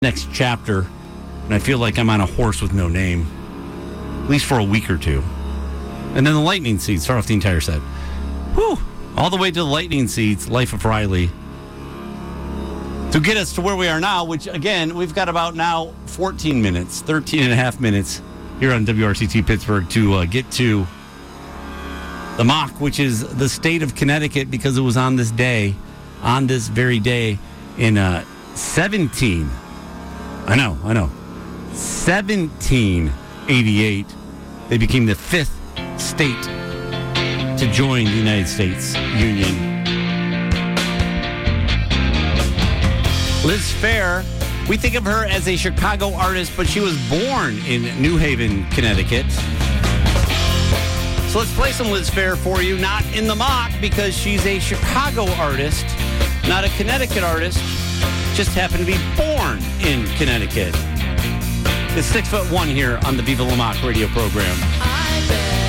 next chapter, and I feel like I'm on a horse with no name, at least for a week or two. And then the lightning seeds start off the entire set. Whew! All the way to the lightning seeds, Life of Riley. To get us to where we are now, which, again, we've got about now 13 and a half minutes here on WRCT Pittsburgh to get to the mock, which is the state of Connecticut, because it was on this very day in 1788, they became the fifth state to join the United States Union. Liz Phair, we think of her as a Chicago artist, but she was born in New Haven, Connecticut. So let's play some Liz Phair for you, not in the mock, because she's a Chicago artist, not a Connecticut artist, just happened to be born in Connecticut. It's 6'1" here on the Viva La Mock radio program. I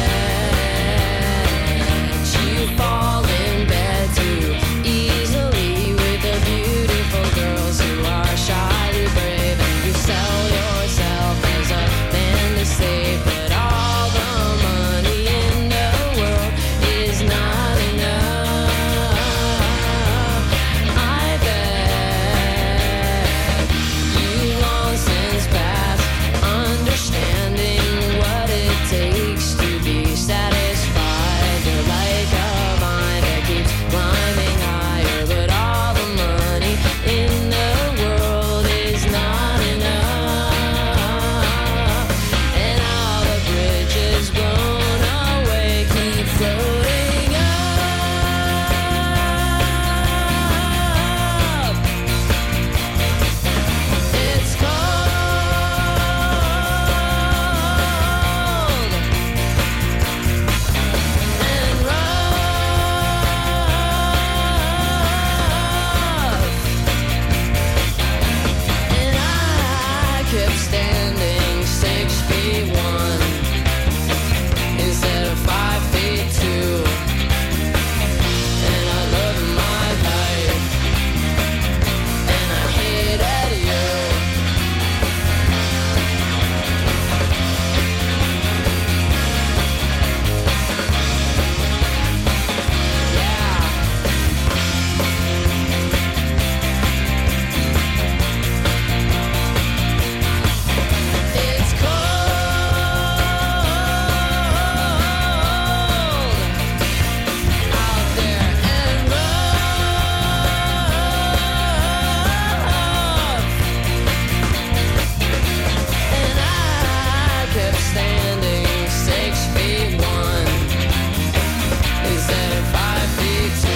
bet you fall in bed too easily with the beautiful girls who are shyly brave, and you sell yourself as a man to save, but all the money in the world is not enough. I bet you long since passed understanding what it takes to be satisfied. You're like a vine that keeps climbing higher, but all the money in the world is not enough. And all the bridges blown away keep floating up. It's cold and rough, and I kept standing 6 feet 1 instead of 5 feet 2, and I love my life and I hated you. Yeah. It's cold out there and rough, and I kept standing 6 feet 1 instead of 5 feet 2,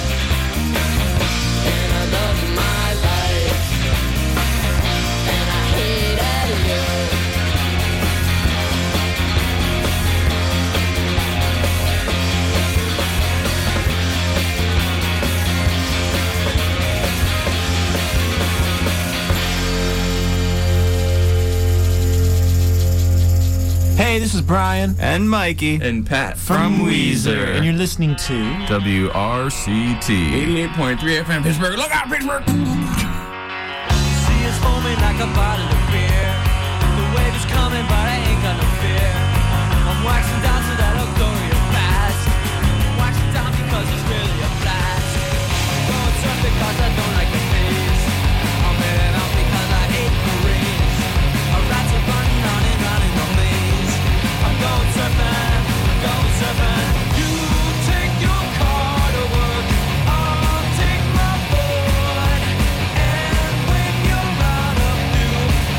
and I loved my life and I hated you. Hey, this is Brian And Mikey. And Pat from Weezer, and you're listening to WRCT. 88.3 FM Pittsburgh. Look out, Pittsburgh! See us foaming like a bottle of beer. The wave is coming, but I ain't got no fear. I'm waxing down to that old glory of past. Waxing down because it's really a blast. I'm going surf because I don't like the fees. I'm heading out because I hate the rains. Our rats are running on and running on maze. I'm going surfing, I'm going surfing. You take your car to work, I'll take my board. And when you're out of view,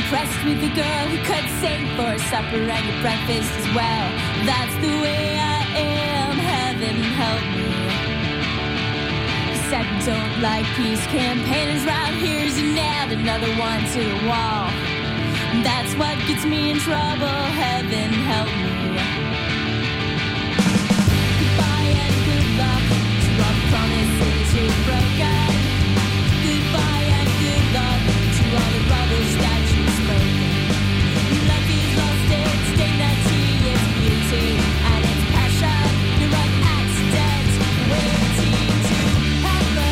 impressed with a girl who could sing for supper and your breakfast as well. That's the way I am, heaven help me. He said we don't like peace campaigners round here, so nailed another one to the wall. That's what gets me in trouble, heaven help me. Goodbye and good luck to all the promises you've broken. Goodbye and good luck to all the rubbish that you've spoken. Life is lost its dignity, its beauty, and its passion. You're an accident waiting to happen.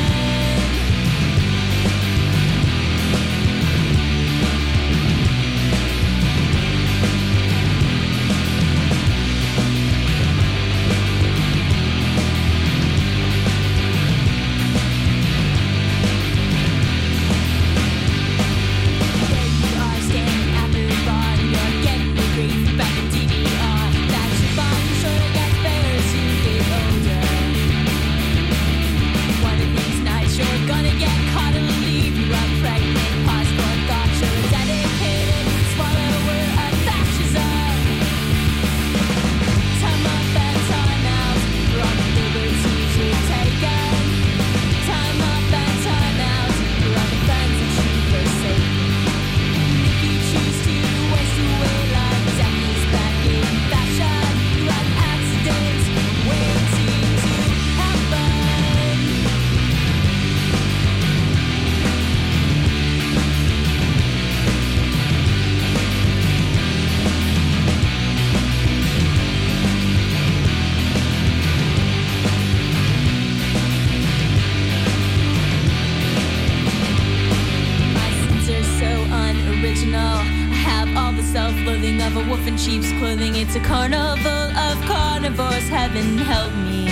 It's a carnival of carnivores, heaven help me.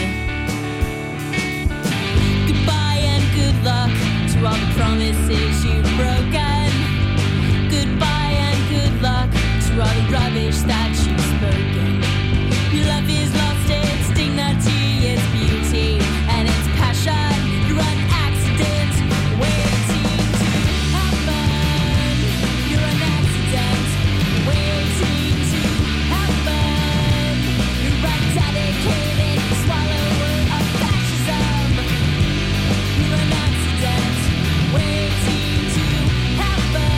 Goodbye and good luck to all the promises you've broken. Goodbye and good luck to all the rubbish that you've spoken. Your love is lost its dignity, its beauty, and its passion. You're an accident waiting to happen. You're an accident waiting to happen. You're a dedicated swallower of fascism. You're an accident waiting to happen.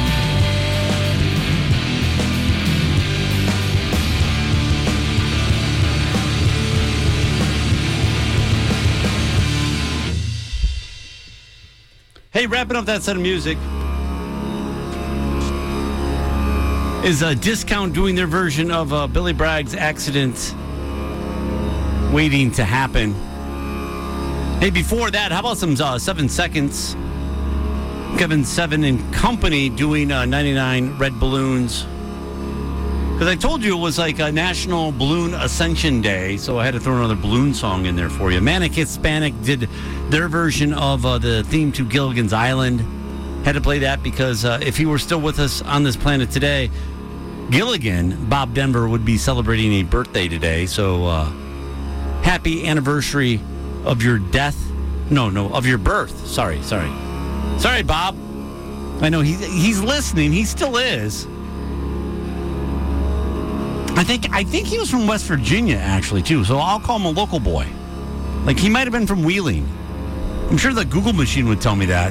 Hey, wrapping up that set of music is a Discount doing their version of Billy Bragg's Accident Waiting to Happen. Hey, before that, how about some 7 Seconds? Kevin Seven and Company doing 99 Red Balloons. Because I told you it was like a National Balloon Ascension Day, so I had to throw another balloon song in there for you. Manic Hispanic did their version of the theme to Gilligan's Island. Had to play that because if he were still with us on this planet today, Gilligan, Bob Denver, would be celebrating a birthday today. So happy anniversary of your death. No, of your birth. Sorry, Bob. I know he's listening. He still is. I think he was from West Virginia, actually, too. So I'll call him a local boy. Like, he might have been from Wheeling. I'm sure the Google machine would tell me that.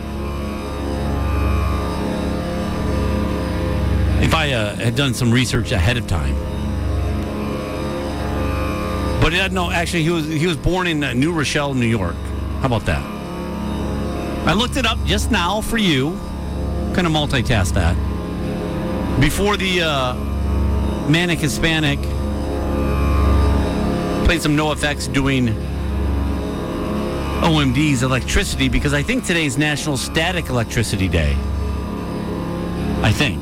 If I had done some research ahead of time. But no, actually, he was born in New Rochelle, New York. How about that? I looked it up just now for you. Kind of multitask that. Before the Manic Hispanic played some NoFX doing OMD's Electricity, because I think today's National Static Electricity Day. I think.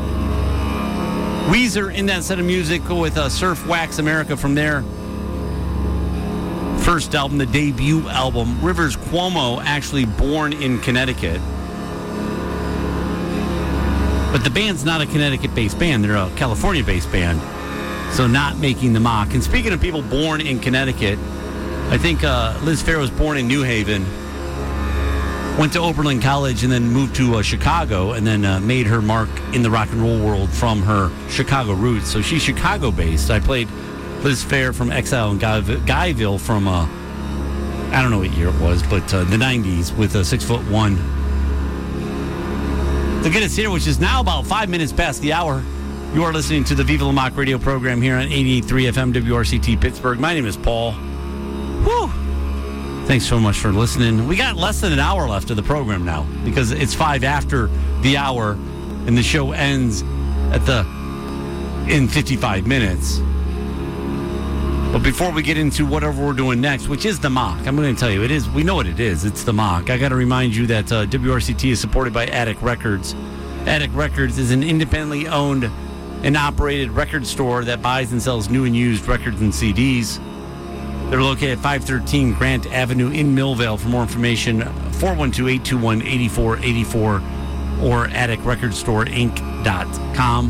Weezer in that set of music with Surf Wax America from their first album, the debut album. Rivers Cuomo, actually born in Connecticut. But the band's not a Connecticut-based band. They're a California-based band. So not making the mock. And speaking of people born in Connecticut, I think Liz Phair was born in New Haven. went to Oberlin College and then moved to Chicago, and then made her mark in the rock and roll world from her Chicago roots. So she's Chicago-based. I played Liz Phair from Exile and Guyville from, I don't know what year it was, but the 90s with a 6'1". To get us here, which is now about 5 minutes past the hour, you are listening to the Viva La Mock radio program here on 88.3 FM WRCT Pittsburgh. My name is Paul. Whew. Thanks so much for listening. We got less than an hour left of the program now because it's 5 after the hour and the show ends in 55 minutes. But before we get into whatever we're doing next, which is the mock, I'm going to tell you, it is. We know what it is. It's the mock. I got to remind you that WRCT is supported by Attic Records. Attic Records is an independently owned and operated record store that buys and sells new and used records and CDs. They're located at 513 Grant Avenue in Millvale. For more information, 412-821-8484 or atticrecordstore.inc.com.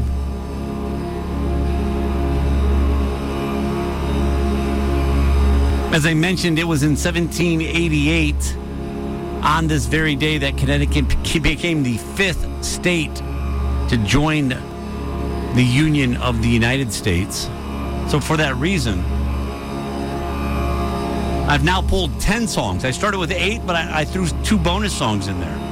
As I mentioned, it was in 1788, on this very day, that Connecticut became the 5th state to join the Union of the United States. So for that reason, I've now pulled 10 songs. I started with 8, but I threw 2 bonus songs in there.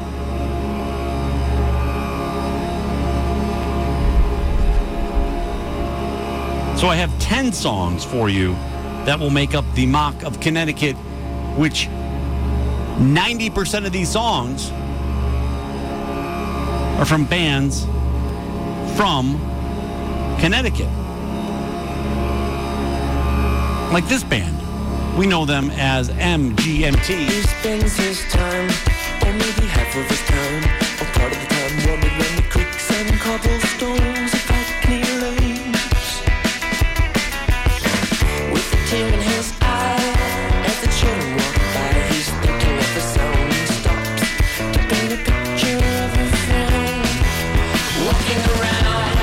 So I have 10 songs for you that will make up the mock of Connecticut, which 90% of these songs are from bands from Connecticut. Like this band. We know them as MGMT. He spends his time, or maybe half of his time, or part of the time, wandering around the creeks and cobblestones of Hackney lanes. With a tear in his eye, as the children walk by, he's thinking of the sound. He stops to paint a picture of a friend walking around.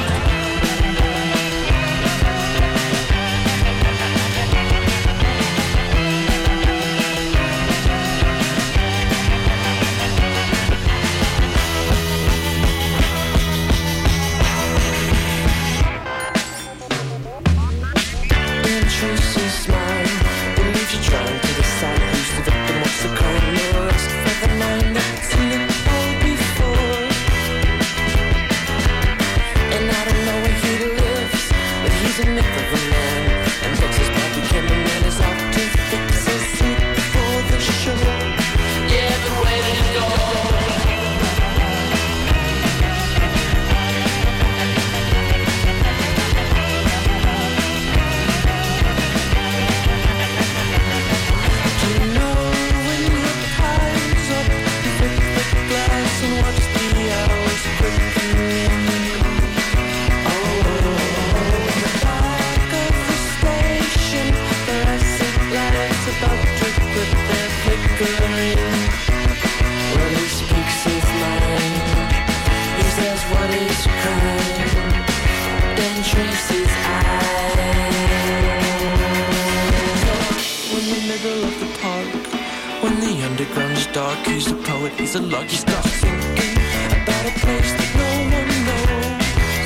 He's a lucky star thinking about a place that no one knows.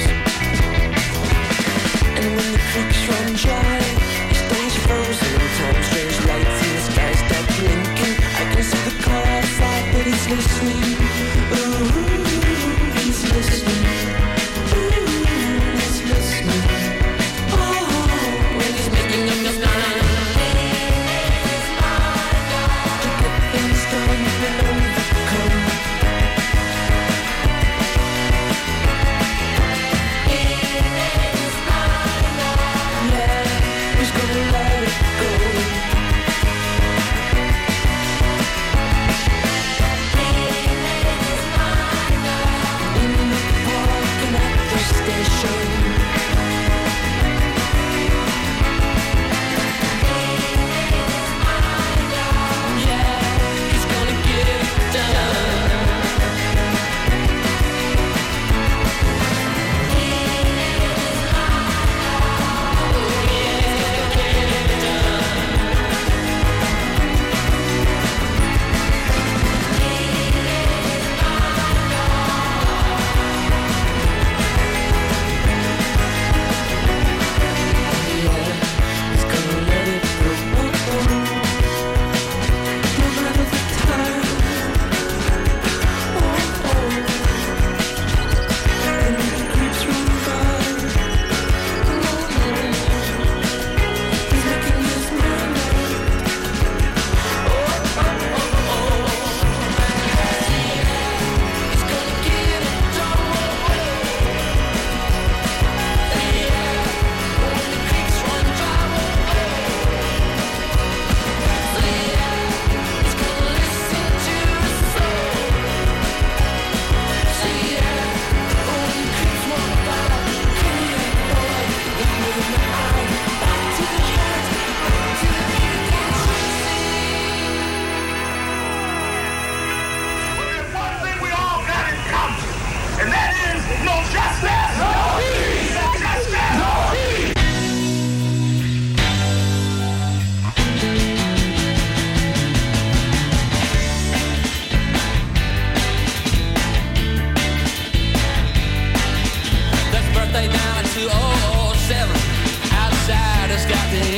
And when the creeks run dry, he stays frozen in time. Strange lights in the sky start blinking. I can see the car outside, but he's listening. Ooh, he's listening. Ooh, he's listening. Oh, when he's making up his mind to get things done and overcome.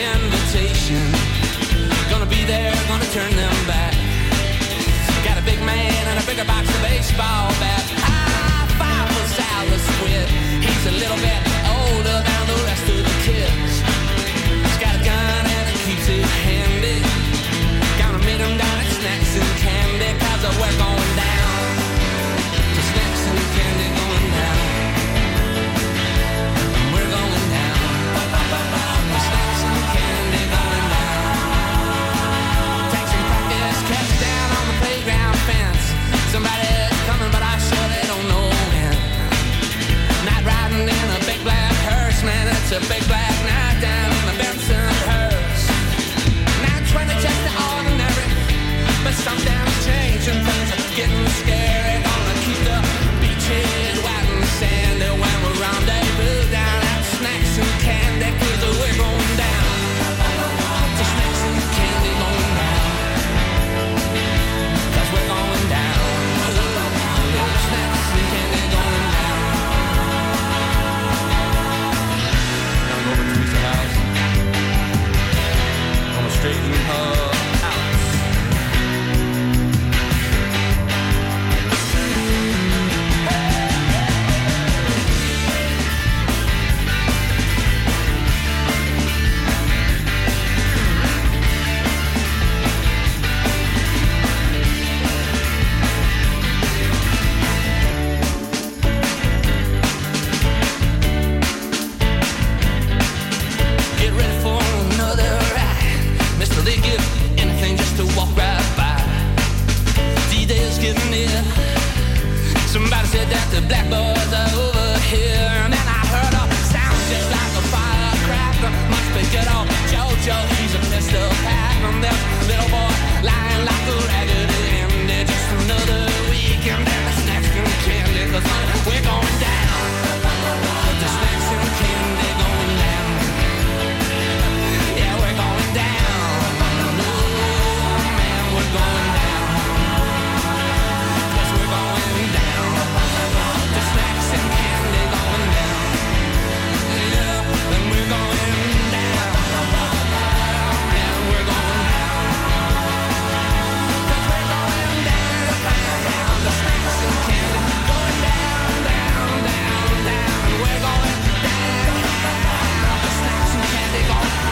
invitation. Gonna be there, gonna turn them back. Got a big man and a bigger box of baseball bat. High five for Silas Squid. He's a little bit older than the rest of the kids. He's got a gun and he keeps it handy. Gonna meet him down at Snacks and Candy, 'cause we're going down. To Snacks and Candy going down. We're going down. To Snacks and Candy going down. Take some practice, catch down on the playground fence. Somebody's coming, but I sure they don't know when. Night riding in a big black hearse, man, it's a big black night down in the Benson hearse. 920 just the ordinary, but sometimes changing things are getting scary. Gonna keep the beaches wide and sandy when we rendezvous down at Snacks and Candy, 'cause we're going down. To Snacks and Candy going down. 'Cause we're going down. Snacks and Candy going down. Now go over to Teresa House. Gonna straighten her out. Get ready for another ride. Mister, they give anything just to walk right by. D-Day's getting near. Somebody said that the black boys are over here. And then I heard a sound just like a firecracker. Must be good old Jojo, he's a pistol pack. And there's a little boy lying like a raggedy Andy. Just another weekend and the Snacks and Candy, 'cause we're going down. The Snacks and Candy going down. Yeah, we're going down. Oh, man, we're going down. 'Cause we're going down. The Snacks and Candy going down. Yeah, and we're going down. Yeah, we're going down. 'Cause we're going down. The Snacks and Candy going down, down, down, down. And we're going down. The Snacks and Candy going down.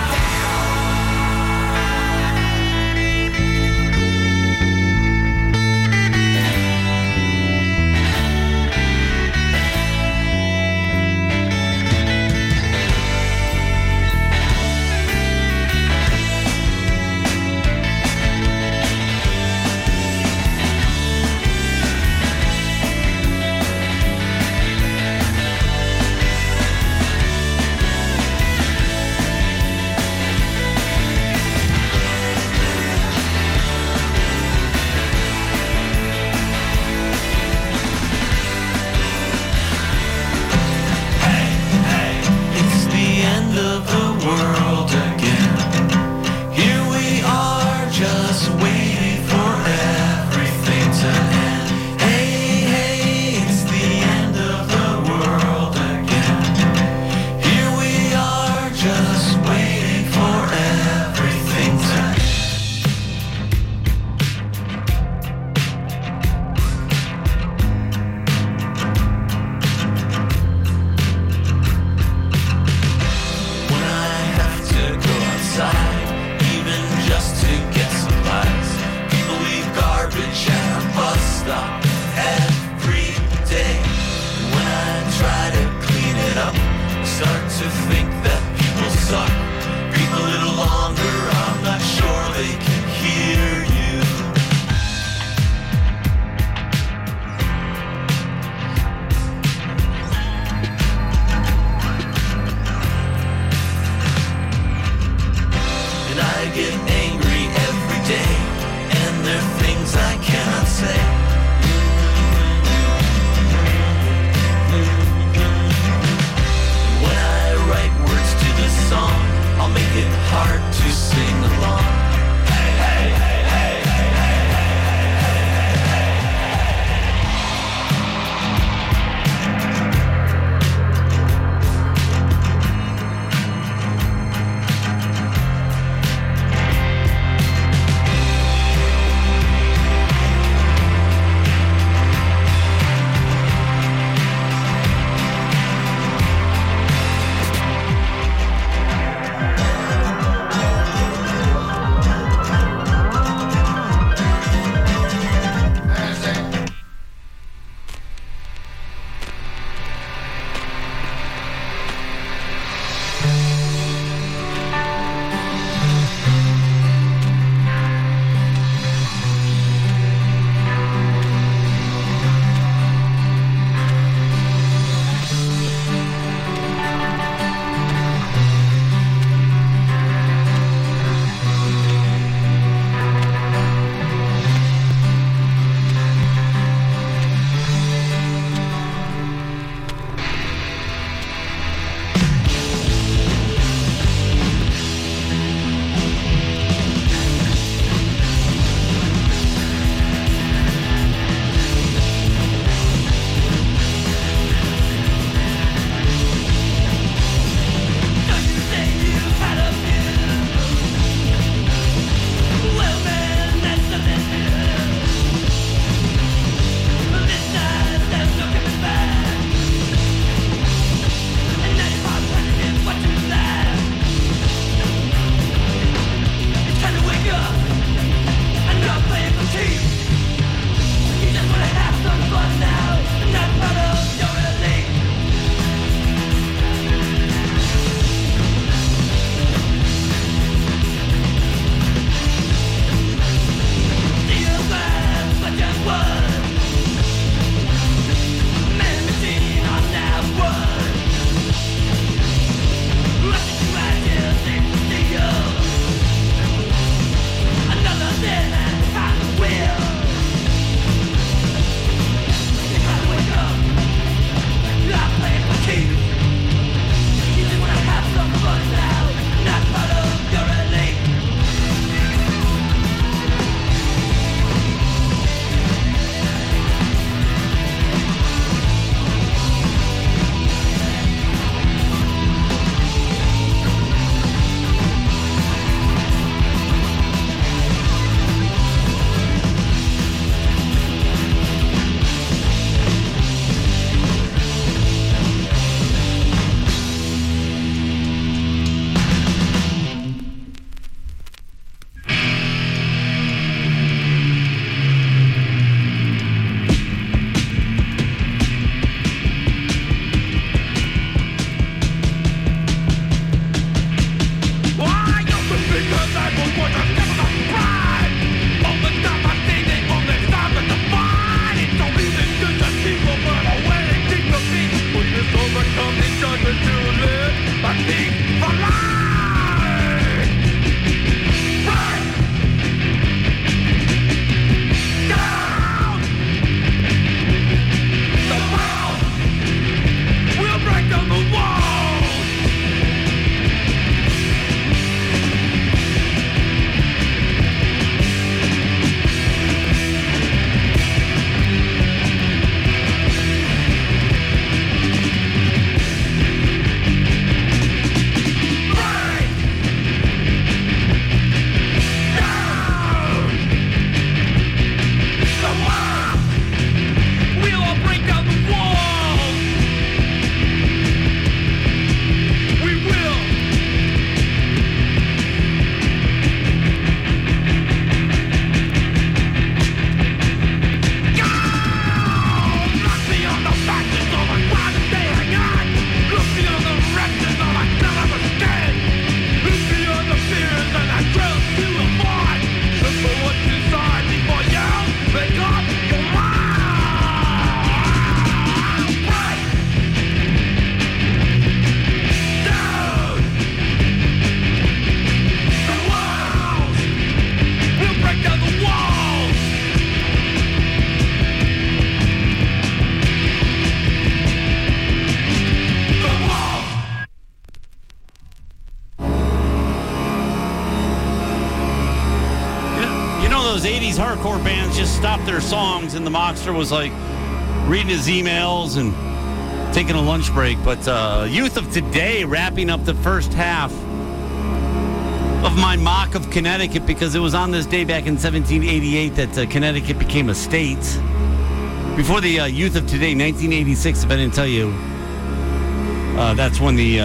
It's the end of the world again. Here we are, just waiting for everything to end. Hey, hey, it's the end of the world again. Here we are, just waiting for everything to end. When I have to go outside, even just to get supplies, people leave garbage at a bus stop every day. When I try to clean it up, I start to think that people suck. Breathe a little longer, I'm not sure they can hear you. And I get angry every day, and there are things I cannot say. When I write words to this song, I'll make it hard to sing along. Hey, hey, hey, hey, hey, hey, hey, hey, hey. one of those 80s hardcore bands just stopped their songs, and the Mockster was like reading his emails and taking a lunch break. But Youth of Today wrapping up the first half of my mock of Connecticut, because it was on this day back in 1788 that Connecticut became a state. Before the Youth of Today, 1986, if I didn't tell you, that's when the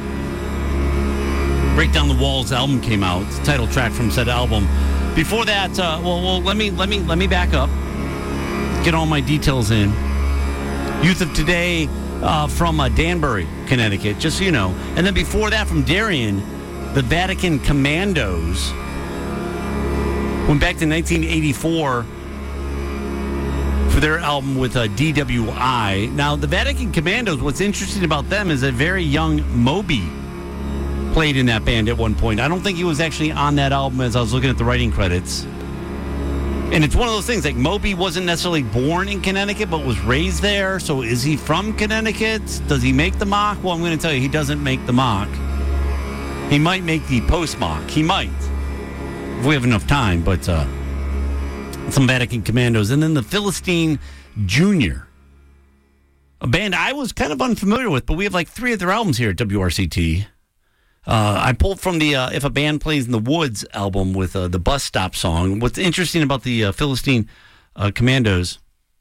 Break Down the Walls album came out, title track from said album. Before that, let me back up, get all my details in. Youth of Today from Danbury, Connecticut, just so you know. And then before that, from Darien, the Vatican Commandos. Went back to 1984 for their album with DWI. Now, the Vatican Commandos, what's interesting about them is a very young Moby played in that band at one point. I don't think he was actually on that album as I was looking at the writing credits. And it's one of those things, like Moby wasn't necessarily born in Connecticut, but was raised there. So is he from Connecticut? Does he make the mock? Well, I'm going to tell you, he doesn't make the mock. He might make the post-mock. He might, if we have enough time. But some Vatican Commandos. And then the Philistine Jr., a band I was kind of unfamiliar with, but we have like 3 of their albums here at WRCT. I pulled from the If a Band Plays in the Woods album with the Bus Stop song. What's interesting about the Philistine Commandos,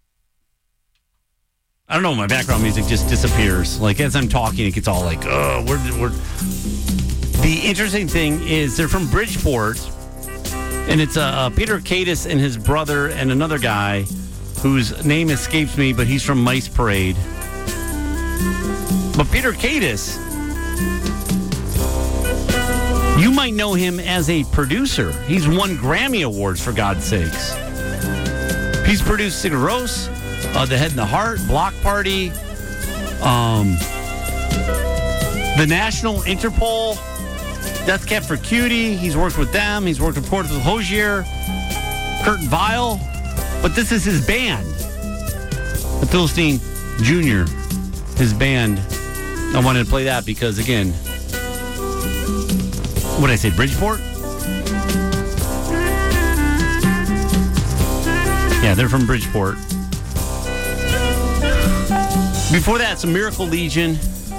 I don't know, my background music just disappears. Like, as I'm talking, it gets all like, oh, we're... The interesting thing is they're from Bridgeport, and it's Peter Cadis and his brother and another guy whose name escapes me, but he's from Mice Parade. But Peter Cadis, you might know him as a producer. He's won Grammy Awards, for God's sakes. He's produced Sigur Rós, The Head and the Heart, Block Party, The National, Interpol, Death Cab for Cutie. He's worked with them. He's worked, of course, with Hozier, Kurt Vile. But this is his band, the Philistine Jr., his band. I wanted to play that because, again, what did I say, Bridgeport? Yeah, they're from Bridgeport. Before that, some Miracle Legion.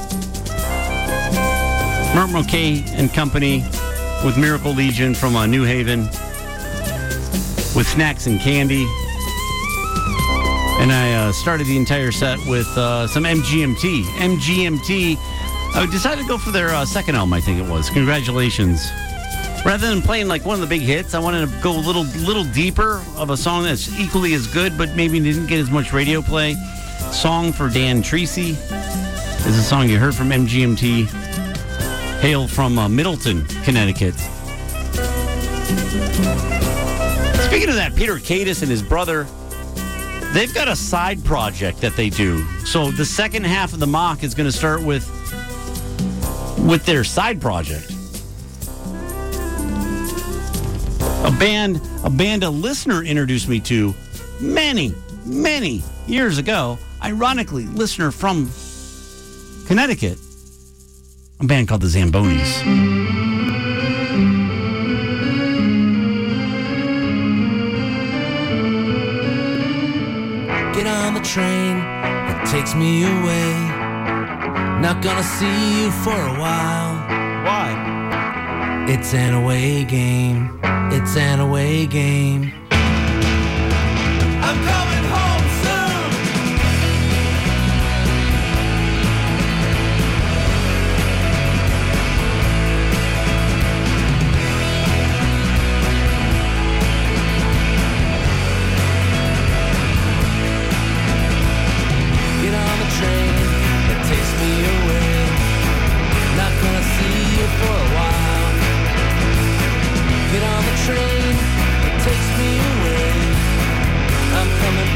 Mark McKay and Company with Miracle Legion from New Haven with Snacks and Candy. And I started the entire set with some MGMT. MGMT, I decided to go for their second album, I think it was. Congratulations. Rather than playing like one of the big hits, I wanted to go a little deeper of a song that's equally as good, but maybe didn't get as much radio play. Song for Dan Treacy is a song you heard from MGMT. Hail from Middleton, Connecticut. Speaking of that, Peter Cadis and his brother, they've got a side project that they do. So the second half of the mock is going to start with their side project. A band a listener introduced me to many, many years ago. Ironically, listener from Connecticut. A band called the Zambonis. Get on the train that takes me away. Not gonna see you for a while. Why? It's an away game. It's an away game. I'm coming home soon. Get on the train that takes me away. Not gonna see you for a while. Get on the train that takes me away. I'm coming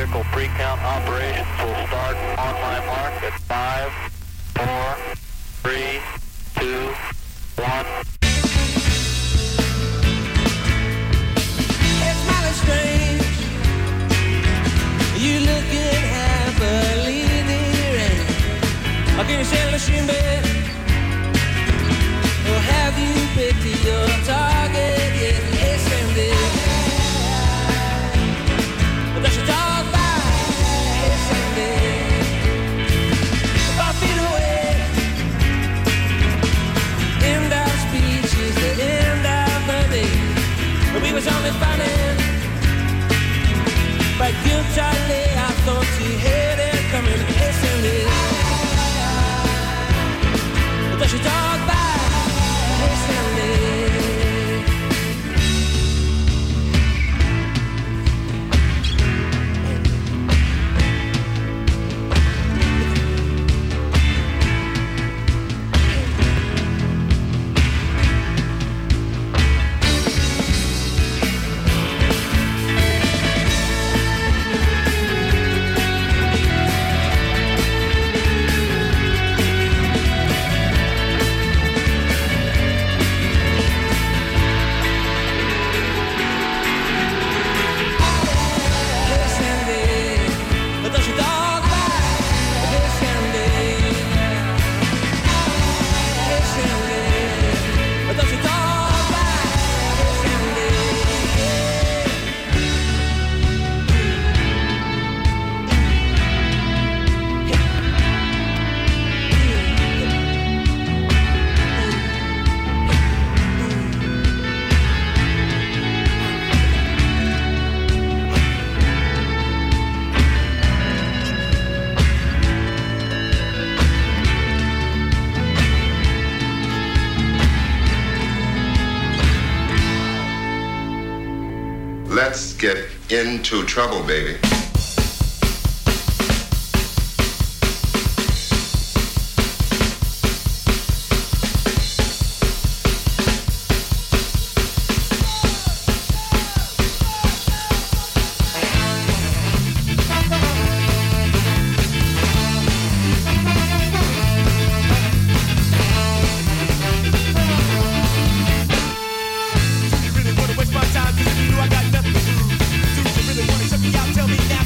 vehicle pre-count operations will start on my mark at 5, 4, 3, 2, 1. It's mighty strange. You looking happily near and can you sail the machine bed? Or have you picked your target yet? Yes, and but does your dog bite? Yes, and 5 feet away. End of speech is the end of the day. But we was only fighting. But good Charlie, I thought you had it coming. Yes, and but does your dog bite? Yes, and Let's get into trouble, baby. Tell me now.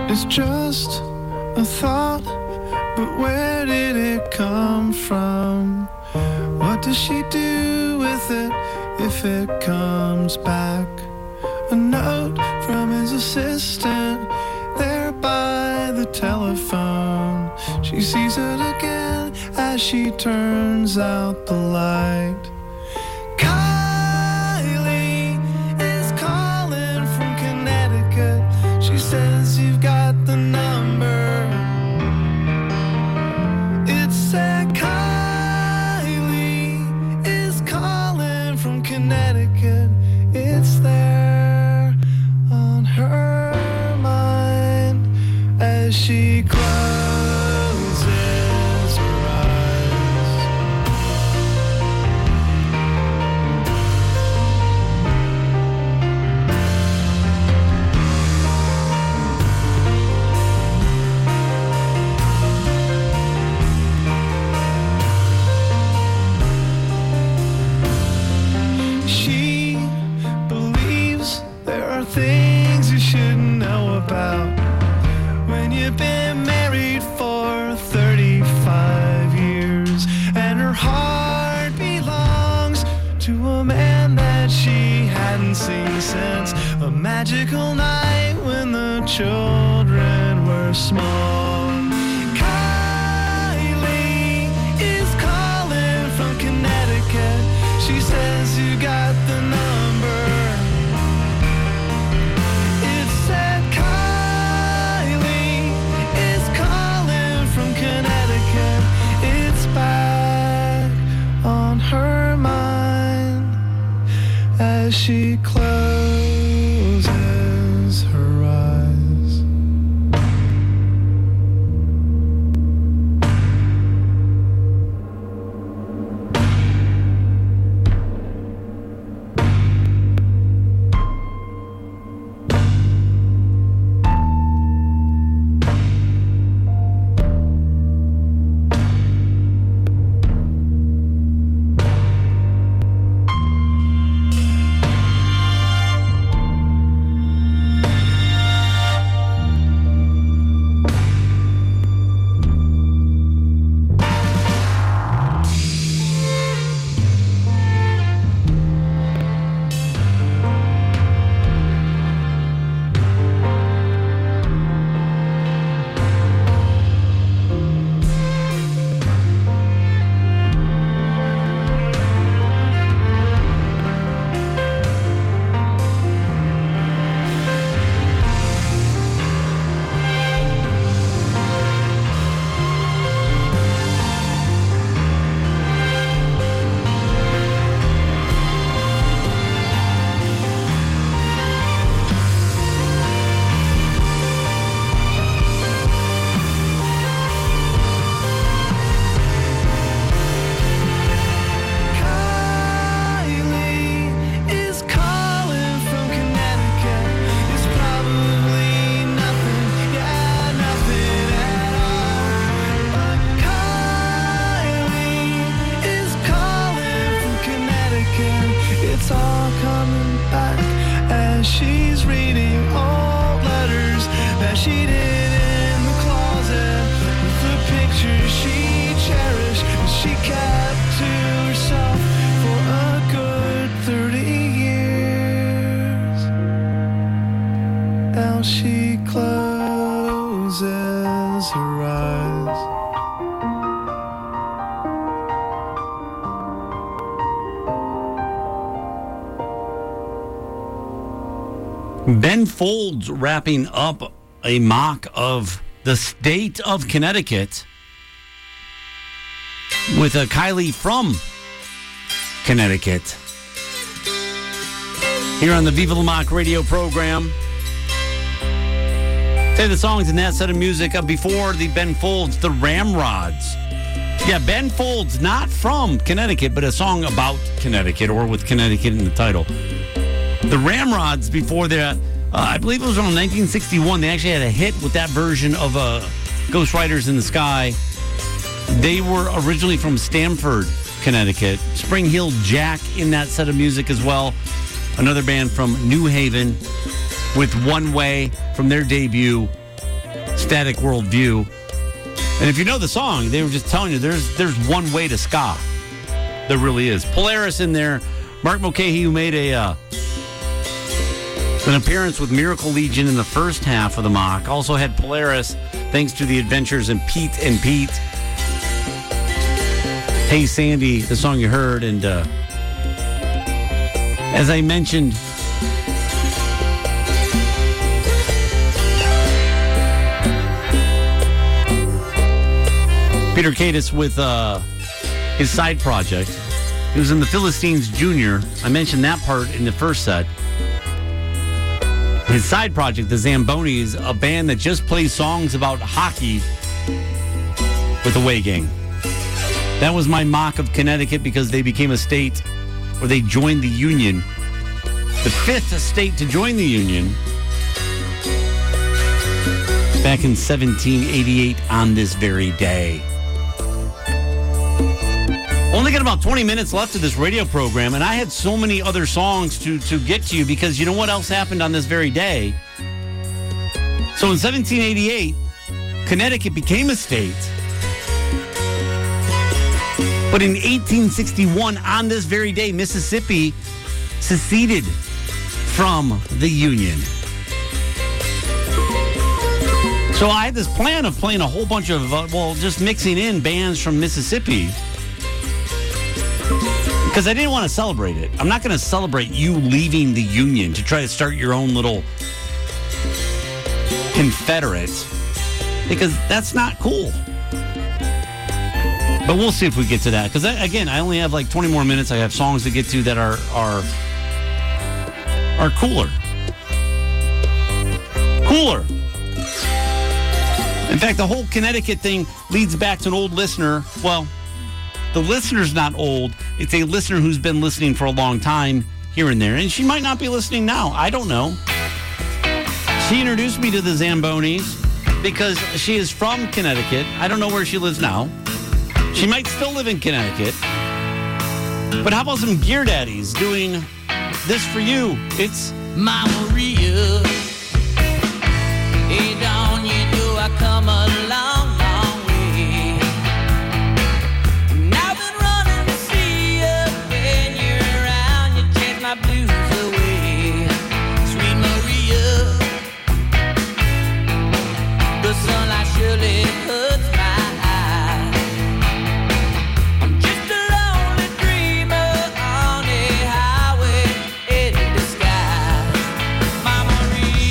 It's just a thought, but where did it come from? What does she do with it if it comes back? A note from his assistant there by the telephone. She sees it again as she turns out the light. Kylie is calling from Connecticut. She says you've got the number. It said Kylie is calling from Connecticut. It's there on her mind as she closes her eyes. She believes there are things you shouldn't know about when you've been married for 35 years and her heart belongs to a man that she hadn't seen since a magical night when the children were small. Kylie is calling from Connecticut. She says you got the number. It said Kylie is calling from Connecticut. It's back on her mind as she closes her eyes. Ben Folds wrapping up a mock of the state of Connecticut with a Kylie from Connecticut. Here on the Viva La Mock radio program. Say the songs in that set of music before the Ben Folds, the Ramrods. Yeah, Ben Folds, not from Connecticut, but a song about Connecticut or with Connecticut in the title. The Ramrods, before their, I believe it was around 1961, they actually had a hit with that version of Ghost Riders in the Sky. They were originally from Stamford, Connecticut. Spring Hill Jack in that set of music as well. Another band from New Haven with One Way from their debut. Static Worldview. And if you know the song, they were just telling you there's one way to ska. There really is. Polaris in there. Mark Mulcahy, who made an appearance with Miracle Legion in the first half of the mock, also had Polaris thanks to the adventures in Pete and Pete. Hey Sandy, the song you heard, and as I mentioned, Peter Cadis with his side project. He was in the Philistines Junior. I mentioned that part in the first set. His side project, the Zambonis, a band that just plays songs about hockey with the Way Gang. That was my mock of Connecticut because they became a state where they joined the Union. The fifth state to join the Union back in 1788 on this very day. Only got about 20 minutes left of this radio program, and I had so many other songs to get to you because you know what else happened on this very day? So in 1788, Connecticut became a state. But in 1861, on this very day, Mississippi seceded from the Union. So I had this plan of playing a whole bunch of, just mixing in bands from Mississippi. Because I didn't want to celebrate it. I'm not going to celebrate you leaving the Union to try to start your own little Confederate. Because that's not cool. But we'll see if we get to that. Because, again, I only have like 20 more minutes. I have songs to get to that are cooler. Cooler. In fact, the whole Connecticut thing leads back to an old listener. Well, the listener's not old. It's a listener who's been listening for a long time here and there. And she might not be listening now. I don't know. She introduced me to the Zambonis because she is from Connecticut. I don't know where she lives now. She might still live in Connecticut. But how about some Gear Daddies doing this for you? It's Mama Maria. Hey, down, you know I come a long, long way. And I've been running to see you when you're around. You chase my blues away. Sweet Maria. The sunlight surely hurts my eyes. I'm just a lonely dreamer on a highway in disguise. Mama Maria.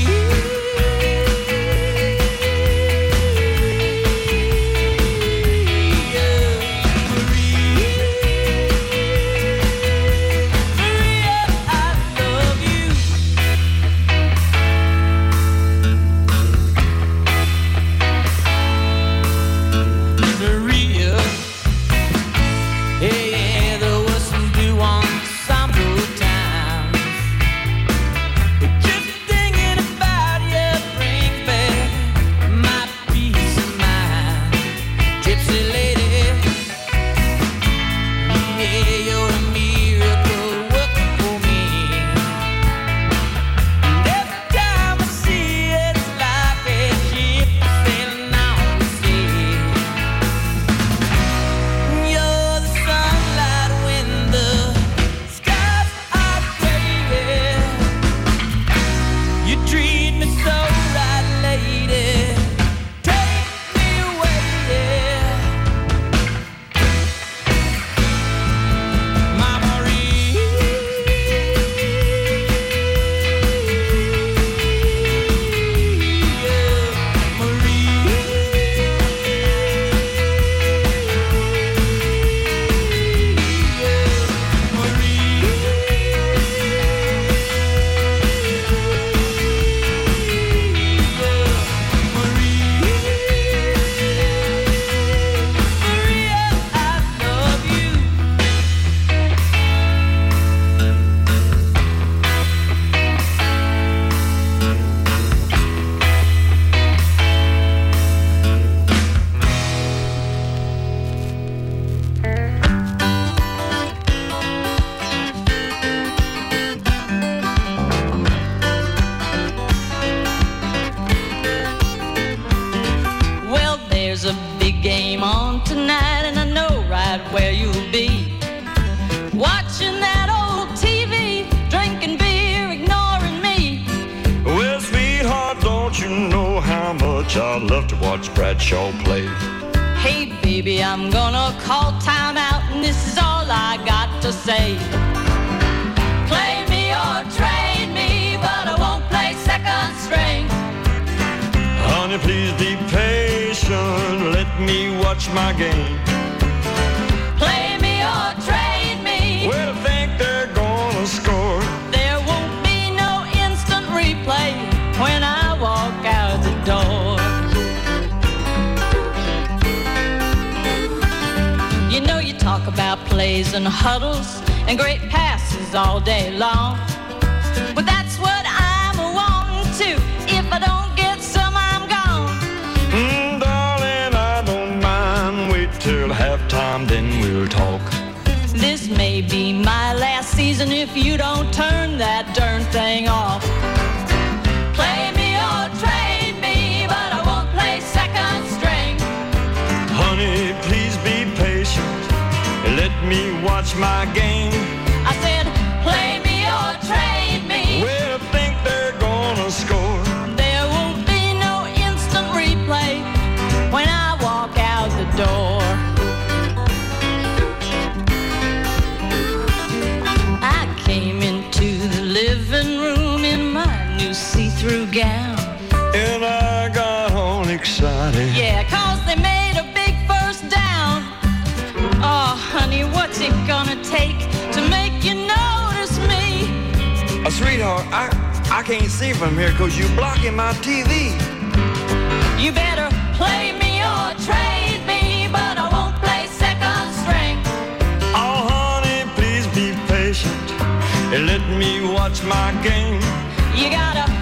don't know how much I love to watch Bradshaw play. Hey baby, I'm gonna call time out, and this is all I got to say. Play me or trade me, but I won't play second string. Honey, please be patient, let me watch my game. Play me or trade me. Well, I think they're gonna score. There won't be no instant replay when I walk out the door. You know you talk about plays and huddles and great passes all day long. But that's what I'm wanting to. If I don't get some, I'm gone. Darling, I don't mind. Wait till halftime, then we'll talk. This may be my last season if you don't turn that darn thing off. Play me or trade me, but I won't play second string. Honey, please be patient. Let me watch my game. I said, play me or trade me. Well, I think they're gonna score. There won't be no instant replay when I walk out the door. I came into the living room in my new see-through gown. And I got all excited. Yeah, 'cause they made a big first down. Oh, honey, what's it gonna take to make you notice me? Sweetheart, I can't see from here 'cause you're blocking my TV. You better play me or trade me, but I won't play second string. Oh, honey, please be patient and let me watch my game. You gotta